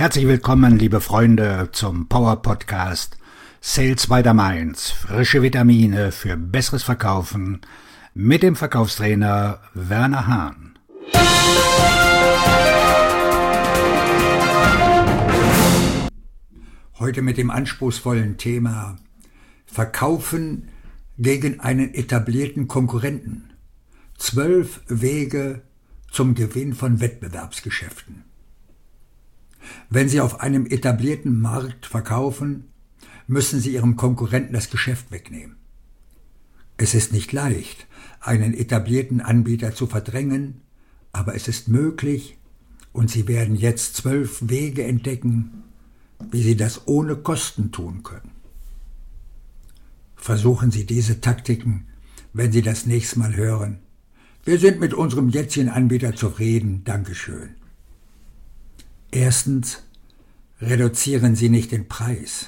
Herzlich willkommen, liebe Freunde, zum Power Podcast Sales by the Mainz. Frische Vitamine für besseres Verkaufen mit dem Verkaufstrainer Werner Hahn. Heute mit dem anspruchsvollen Thema Verkaufen gegen einen etablierten Konkurrenten. 12 Wege zum Gewinn von Wettbewerbsgeschäften. Wenn Sie auf einem etablierten Markt verkaufen, müssen Sie Ihrem Konkurrenten das Geschäft wegnehmen. Es ist nicht leicht, einen etablierten Anbieter zu verdrängen, aber es ist möglich und Sie werden jetzt 12 Wege entdecken, wie Sie das ohne Kosten tun können. Versuchen Sie diese Taktiken, wenn Sie das nächste Mal hören: Wir sind mit unserem jetzigen Anbieter zufrieden, Dankeschön. Erstens, reduzieren Sie nicht den Preis.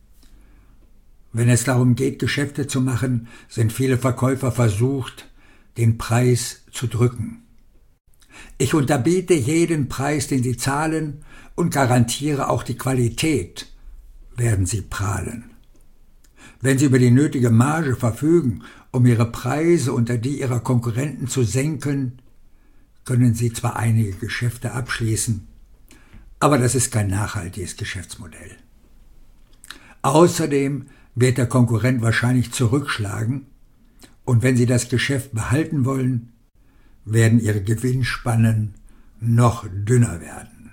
Wenn es darum geht, Geschäfte zu machen, sind viele Verkäufer versucht, den Preis zu drücken. Ich unterbiete jeden Preis, den Sie zahlen, und garantiere auch die Qualität, werden Sie prahlen. Wenn Sie über die nötige Marge verfügen, um Ihre Preise unter die Ihrer Konkurrenten zu senken, können Sie zwar einige Geschäfte abschließen, aber das ist kein nachhaltiges Geschäftsmodell. Außerdem wird der Konkurrent wahrscheinlich zurückschlagen, und wenn Sie das Geschäft behalten wollen, werden Ihre Gewinnspannen noch dünner werden.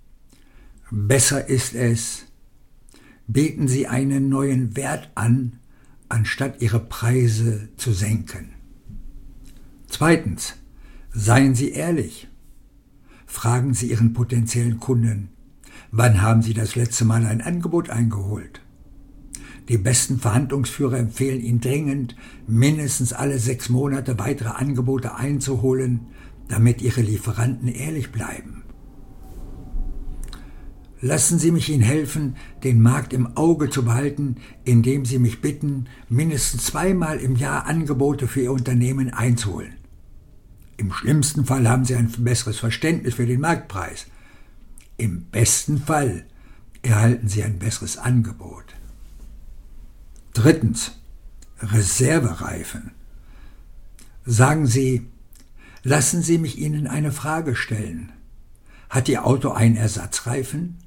Besser ist es, bieten Sie einen neuen Wert an, anstatt Ihre Preise zu senken. Zweitens, seien Sie ehrlich. Fragen Sie Ihren potenziellen Kunden: Wann haben Sie das letzte Mal ein Angebot eingeholt? Die besten Verhandlungsführer empfehlen Ihnen dringend, mindestens alle 6 Monate weitere Angebote einzuholen, damit Ihre Lieferanten ehrlich bleiben. Lassen Sie mich Ihnen helfen, den Markt im Auge zu behalten, indem Sie mich bitten, mindestens 2-mal im Jahr Angebote für Ihr Unternehmen einzuholen. Im schlimmsten Fall haben Sie ein besseres Verständnis für den Marktpreis. Im besten Fall erhalten Sie ein besseres Angebot. Drittens, Reservereifen. Sagen Sie: Lassen Sie mich Ihnen eine Frage stellen. Hat Ihr Auto einen Ersatzreifen?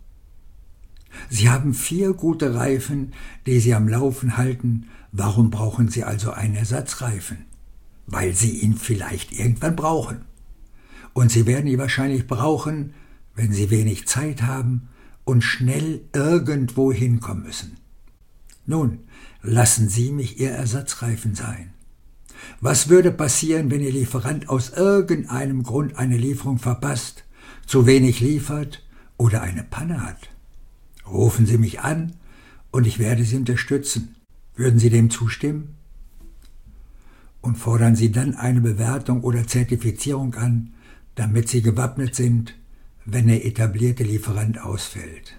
Sie haben 4 gute Reifen, die Sie am Laufen halten. Warum brauchen Sie also einen Ersatzreifen? Weil Sie ihn vielleicht irgendwann brauchen. Und Sie werden ihn wahrscheinlich brauchen, wenn Sie wenig Zeit haben und schnell irgendwo hinkommen müssen. Nun, lassen Sie mich Ihr Ersatzreifen sein. Was würde passieren, wenn Ihr Lieferant aus irgendeinem Grund eine Lieferung verpasst, zu wenig liefert oder eine Panne hat? Rufen Sie mich an und ich werde Sie unterstützen. Würden Sie dem zustimmen? Und fordern Sie dann eine Bewertung oder Zertifizierung an, damit Sie gewappnet sind, wenn der etablierte Lieferant ausfällt.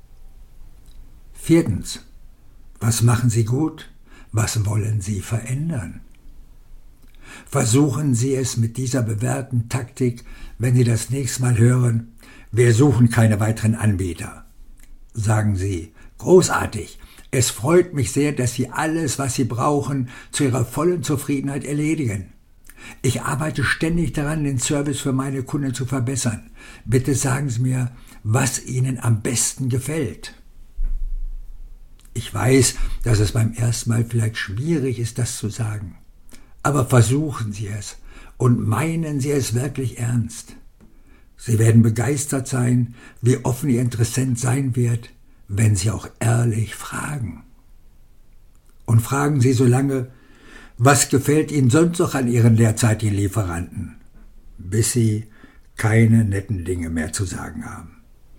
Viertens, was machen Sie gut? Was wollen Sie verändern? Versuchen Sie es mit dieser bewährten Taktik, wenn Sie das nächste Mal hören: Wir suchen keine weiteren Anbieter. Sagen Sie: Großartig! Es freut mich sehr, dass Sie alles, was Sie brauchen, zu Ihrer vollen Zufriedenheit erledigen. Ich arbeite ständig daran, den Service für meine Kunden zu verbessern. Bitte sagen Sie mir, was Ihnen am besten gefällt. Ich weiß, dass es beim ersten Mal vielleicht schwierig ist, das zu sagen. Aber versuchen Sie es und meinen Sie es wirklich ernst. Sie werden begeistert sein, wie offen Ihr Interessent sein wird, wenn Sie auch ehrlich fragen. Und fragen Sie so lange: Was gefällt Ihnen sonst noch an Ihren derzeitigen Lieferanten? Bis Sie keine netten Dinge mehr zu sagen haben.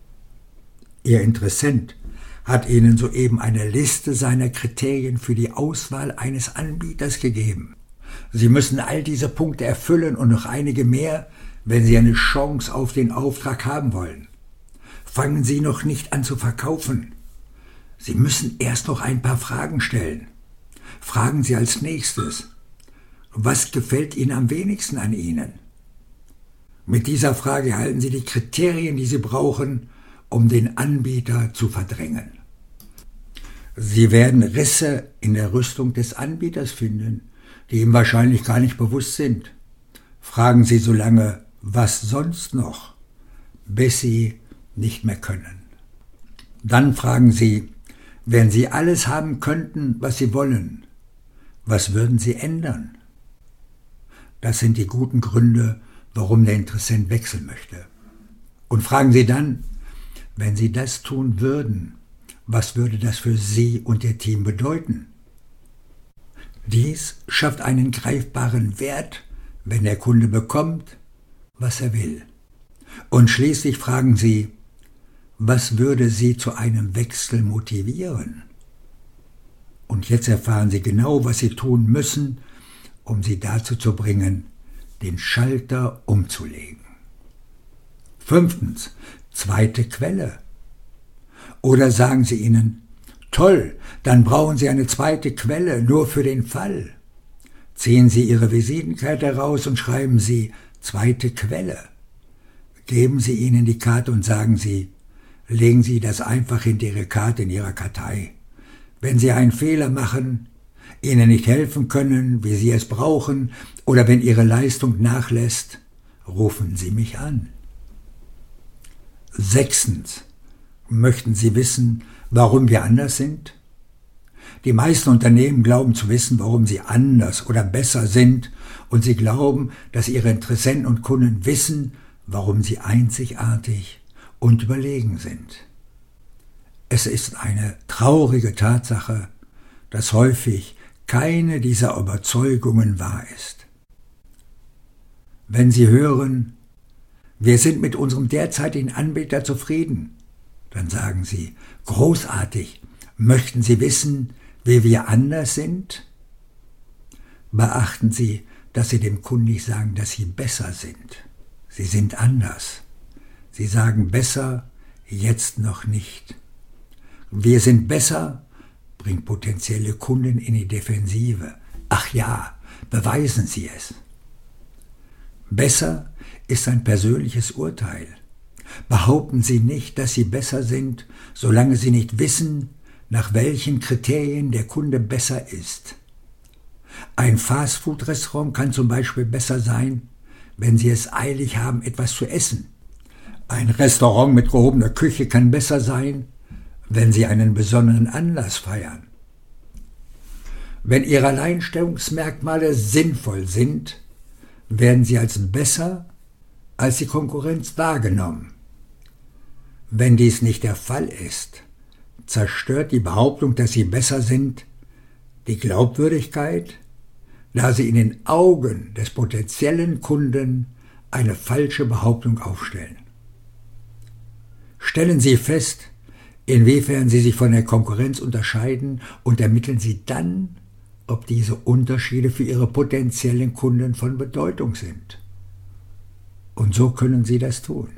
Ihr Interessent hat Ihnen soeben eine Liste seiner Kriterien für die Auswahl eines Anbieters gegeben. Sie müssen all diese Punkte erfüllen und noch einige mehr, wenn Sie eine Chance auf den Auftrag haben wollen. Fangen Sie noch nicht an zu verkaufen. Sie müssen erst noch ein paar Fragen stellen. Fragen Sie als nächstes: Was gefällt Ihnen am wenigsten an Ihnen? Mit dieser Frage erhalten Sie die Kriterien, die Sie brauchen, um den Anbieter zu verdrängen. Sie werden Risse in der Rüstung des Anbieters finden, die ihm wahrscheinlich gar nicht bewusst sind. Fragen Sie so lange, was sonst noch, bis Sie nicht mehr können. Dann fragen Sie, wenn Sie alles haben könnten, was Sie wollen, was würden Sie ändern? Das sind die guten Gründe, warum der Interessent wechseln möchte. Und fragen Sie dann, wenn Sie das tun würden, was würde das für Sie und Ihr Team bedeuten? Dies schafft einen greifbaren Wert, wenn der Kunde bekommt, was er will. Und schließlich fragen Sie, was würde Sie zu einem Wechsel motivieren? Und jetzt erfahren Sie genau, was Sie tun müssen, um Sie dazu zu bringen, den Schalter umzulegen. 5. Zweite Quelle. Oder sagen Sie ihnen, toll, dann brauchen Sie eine zweite Quelle, nur für den Fall. Ziehen Sie Ihre Visitenkarte heraus und schreiben Sie zweite Quelle. Geben Sie ihnen die Karte und sagen Sie, legen Sie das einfach hinter Ihre Karte in Ihrer Kartei. Wenn Sie einen Fehler machen, Ihnen nicht helfen können, wie Sie es brauchen, oder wenn Ihre Leistung nachlässt, rufen Sie mich an. 6. Möchten Sie wissen, warum wir anders sind? Die meisten Unternehmen glauben zu wissen, warum sie anders oder besser sind, und sie glauben, dass ihre Interessenten und Kunden wissen, warum sie einzigartig und überlegen sind. Es ist eine traurige Tatsache, dass häufig keine dieser Überzeugungen wahr ist. Wenn Sie hören, wir sind mit unserem derzeitigen Anbieter zufrieden, dann sagen Sie, großartig, möchten Sie wissen, wie wir anders sind? Beachten Sie, dass Sie dem Kunden nicht sagen, dass Sie besser sind. Sie sind anders. Sie sagen besser, jetzt noch nicht. Wir sind besser, bringt potenzielle Kunden in die Defensive. Ach ja, beweisen Sie es. Besser ist ein persönliches Urteil. Behaupten Sie nicht, dass Sie besser sind, solange Sie nicht wissen, nach welchen Kriterien der Kunde besser ist. Ein Fastfood-Restaurant kann zum Beispiel besser sein, wenn Sie es eilig haben, etwas zu essen. Ein Restaurant mit gehobener Küche kann besser sein, wenn Sie einen besonderen Anlass feiern. Wenn Ihre Alleinstellungsmerkmale sinnvoll sind, werden Sie als besser als die Konkurrenz wahrgenommen. Wenn dies nicht der Fall ist, zerstört die Behauptung, dass Sie besser sind, die Glaubwürdigkeit, da Sie in den Augen des potenziellen Kunden eine falsche Behauptung aufstellen. Stellen Sie fest, inwiefern Sie sich von der Konkurrenz unterscheiden, und ermitteln Sie dann, ob diese Unterschiede für Ihre potenziellen Kunden von Bedeutung sind. Und so können Sie das tun.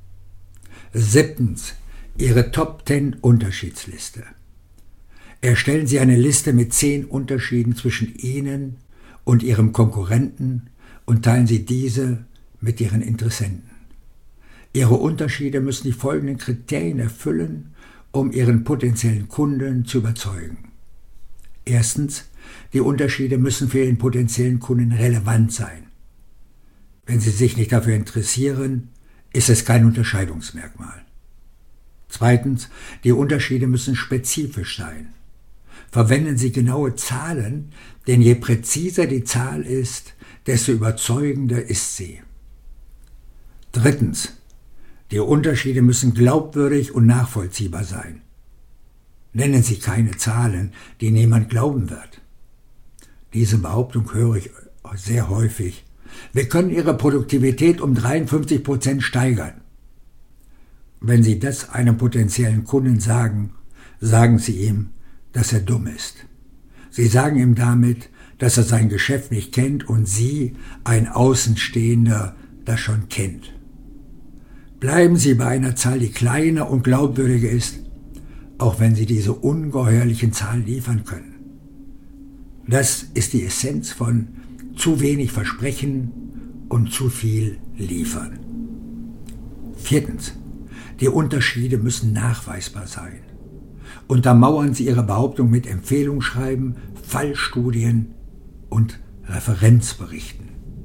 7. Ihre Top 10 Unterschiedsliste. Erstellen Sie eine Liste mit 10 Unterschieden zwischen Ihnen und Ihrem Konkurrenten und teilen Sie diese mit Ihren Interessenten. Ihre Unterschiede müssen die folgenden Kriterien erfüllen, um Ihren potenziellen Kunden zu überzeugen. 1. Die Unterschiede müssen für Ihren potenziellen Kunden relevant sein. Wenn Sie sich nicht dafür interessieren, ist es kein Unterscheidungsmerkmal. 2. Die Unterschiede müssen spezifisch sein. Verwenden Sie genaue Zahlen, denn je präziser die Zahl ist, desto überzeugender ist sie. 3. Die Unterschiede müssen glaubwürdig und nachvollziehbar sein. Nennen Sie keine Zahlen, die niemand glauben wird. Diese Behauptung höre ich sehr häufig. Wir können Ihre Produktivität um 53% steigern. Wenn Sie das einem potenziellen Kunden sagen, sagen Sie ihm, dass er dumm ist. Sie sagen ihm damit, dass er sein Geschäft nicht kennt und Sie, ein Außenstehender, das schon kennt. Bleiben Sie bei einer Zahl, die kleiner und glaubwürdiger ist, auch wenn Sie diese ungeheuerlichen Zahlen liefern können. Das ist die Essenz von zu wenig versprechen und zu viel liefern. 4. Die Unterschiede müssen nachweisbar sein. Untermauern Sie Ihre Behauptung mit Empfehlungsschreiben, Fallstudien und Referenzberichten.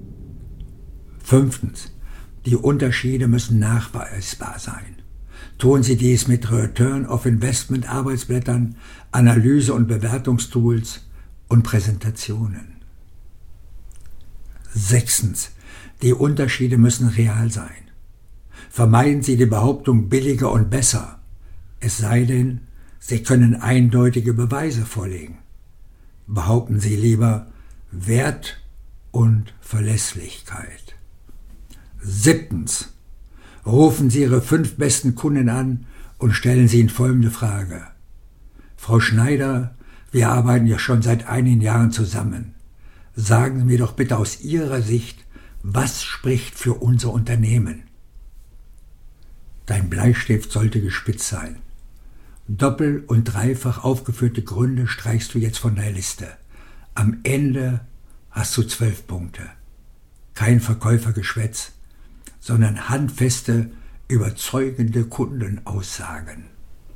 5. Die Unterschiede müssen nachweisbar sein. Tun Sie dies mit Return of Investment Arbeitsblättern, Analyse- und Bewertungstools und Präsentationen. 6. Die Unterschiede müssen real sein. Vermeiden Sie die Behauptung billiger und besser, es sei denn, Sie können eindeutige Beweise vorlegen. Behaupten Sie lieber Wert und Verlässlichkeit. 7. Rufen Sie Ihre 5 besten Kunden an und stellen Sie ihnen folgende Frage. Frau Schneider, wir arbeiten ja schon seit einigen Jahren zusammen. Sagen Sie mir doch bitte aus Ihrer Sicht, was spricht für unser Unternehmen? Dein Bleistift sollte gespitzt sein. Doppel- und dreifach aufgeführte Gründe streichst du jetzt von der Liste. Am Ende hast du 12 Punkte. Kein Verkäufergeschwätz, sondern handfeste, überzeugende Kundenaussagen.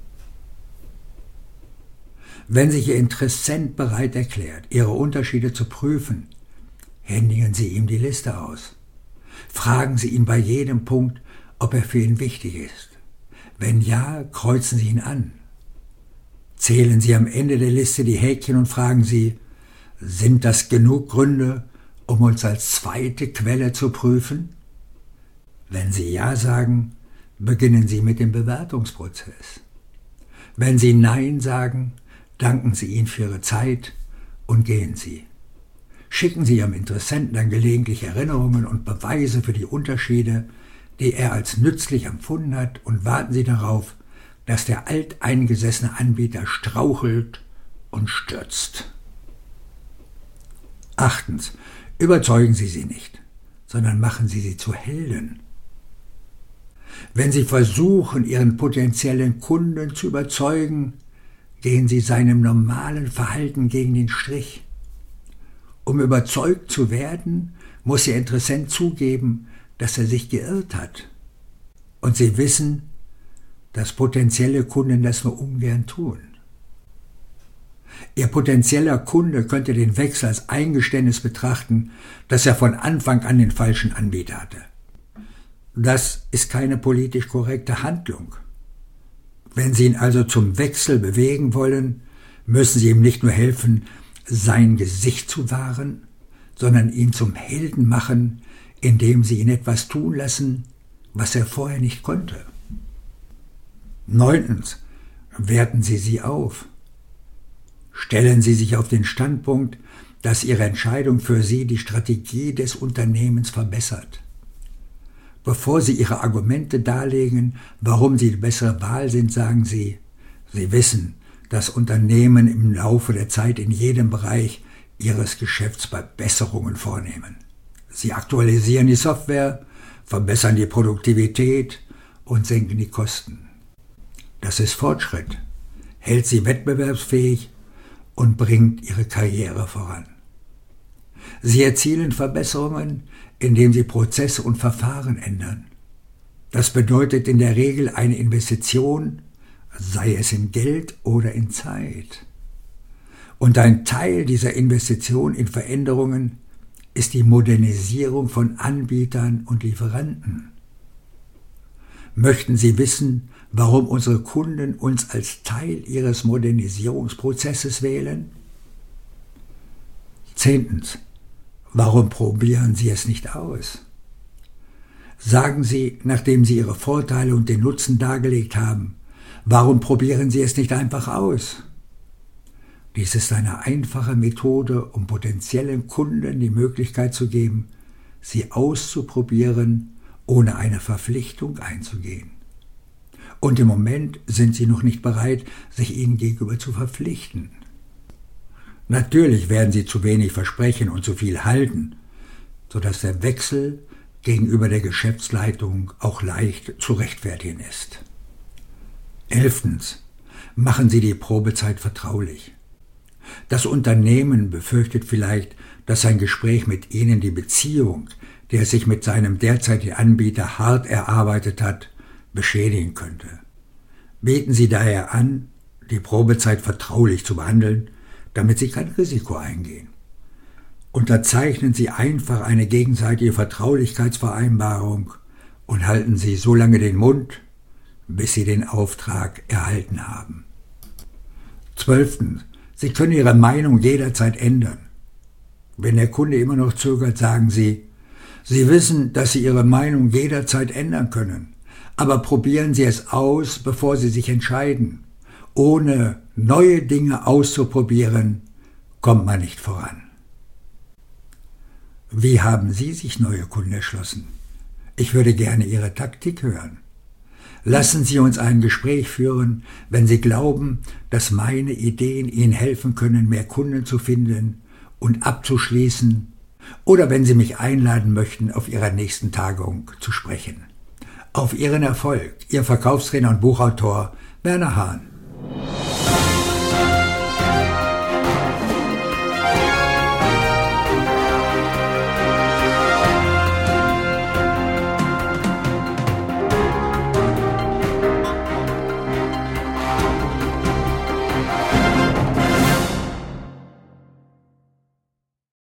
Wenn sich Ihr Interessent bereit erklärt, Ihre Unterschiede zu prüfen, händigen Sie ihm die Liste aus. Fragen Sie ihn bei jedem Punkt, ob er für ihn wichtig ist. Wenn ja, kreuzen Sie ihn an. Zählen Sie am Ende der Liste die Häkchen und fragen Sie, sind das genug Gründe, um uns als zweite Quelle zu prüfen? Wenn Sie Ja sagen, beginnen Sie mit dem Bewertungsprozess. Wenn Sie Nein sagen, danken Sie ihm für Ihre Zeit und gehen Sie. Schicken Sie Ihrem Interessenten dann gelegentlich Erinnerungen und Beweise für die Unterschiede, die er als nützlich empfunden hat, und warten Sie darauf, dass der alteingesessene Anbieter strauchelt und stürzt. 8. Überzeugen Sie sie nicht, sondern machen Sie sie zu Helden. Wenn Sie versuchen, Ihren potenziellen Kunden zu überzeugen, gehen Sie seinem normalen Verhalten gegen den Strich. Um überzeugt zu werden, muss Ihr Interessent zugeben, dass er sich geirrt hat. Und Sie wissen, dass potenzielle Kunden das nur ungern tun. Ihr potenzieller Kunde könnte den Wechsel als Eingeständnis betrachten, dass er von Anfang an den falschen Anbieter hatte. Das ist keine politisch korrekte Handlung. Wenn Sie ihn also zum Wechsel bewegen wollen, müssen Sie ihm nicht nur helfen, sein Gesicht zu wahren, sondern ihn zum Helden machen, indem Sie ihn etwas tun lassen, was er vorher nicht konnte. 9. Werten Sie sie auf. Stellen Sie sich auf den Standpunkt, dass Ihre Entscheidung für Sie die Strategie des Unternehmens verbessert. Bevor Sie Ihre Argumente darlegen, warum Sie die bessere Wahl sind, sagen Sie, Sie wissen, dass Unternehmen im Laufe der Zeit in jedem Bereich ihres Geschäfts Verbesserungen vornehmen. Sie aktualisieren die Software, verbessern die Produktivität und senken die Kosten. Das ist Fortschritt, hält Sie wettbewerbsfähig und bringt Ihre Karriere voran. Sie erzielen Verbesserungen, indem Sie Prozesse und Verfahren ändern. Das bedeutet in der Regel eine Investition, sei es in Geld oder in Zeit. Und ein Teil dieser Investition in Veränderungen ist die Modernisierung von Anbietern und Lieferanten. Möchten Sie wissen, warum unsere Kunden uns als Teil ihres Modernisierungsprozesses wählen? 10. Warum probieren Sie es nicht aus? Sagen Sie, nachdem Sie Ihre Vorteile und den Nutzen dargelegt haben, warum probieren Sie es nicht einfach aus? Dies ist eine einfache Methode, um potenziellen Kunden die Möglichkeit zu geben, sie auszuprobieren, ohne eine Verpflichtung einzugehen. Und im Moment sind sie noch nicht bereit, sich ihnen gegenüber zu verpflichten. Natürlich werden sie zu wenig versprechen und zu viel halten, sodass der Wechsel gegenüber der Geschäftsleitung auch leicht zu rechtfertigen ist. 11. Machen Sie die Probezeit vertraulich. Das Unternehmen befürchtet vielleicht, dass ein Gespräch mit Ihnen die Beziehung, die er sich mit seinem derzeitigen Anbieter hart erarbeitet hat, beschädigen könnte. Bieten Sie daher an, die Probezeit vertraulich zu behandeln, damit Sie kein Risiko eingehen. Unterzeichnen Sie einfach eine gegenseitige Vertraulichkeitsvereinbarung und halten Sie so lange den Mund, bis Sie den Auftrag erhalten haben. 12. Sie können Ihre Meinung jederzeit ändern. Wenn der Kunde immer noch zögert, sagen Sie, Sie wissen, dass Sie Ihre Meinung jederzeit ändern können, aber probieren Sie es aus, bevor Sie sich entscheiden. Ohne neue Dinge auszuprobieren, kommt man nicht voran. Wie haben Sie sich neue Kunden erschlossen? Ich würde gerne Ihre Taktik hören. Lassen Sie uns ein Gespräch führen, wenn Sie glauben, dass meine Ideen Ihnen helfen können, mehr Kunden zu finden und abzuschließen, oder wenn Sie mich einladen möchten, auf Ihrer nächsten Tagung zu sprechen. Auf Ihren Erfolg, Ihr Verkaufstrainer und Buchautor Werner Hahn.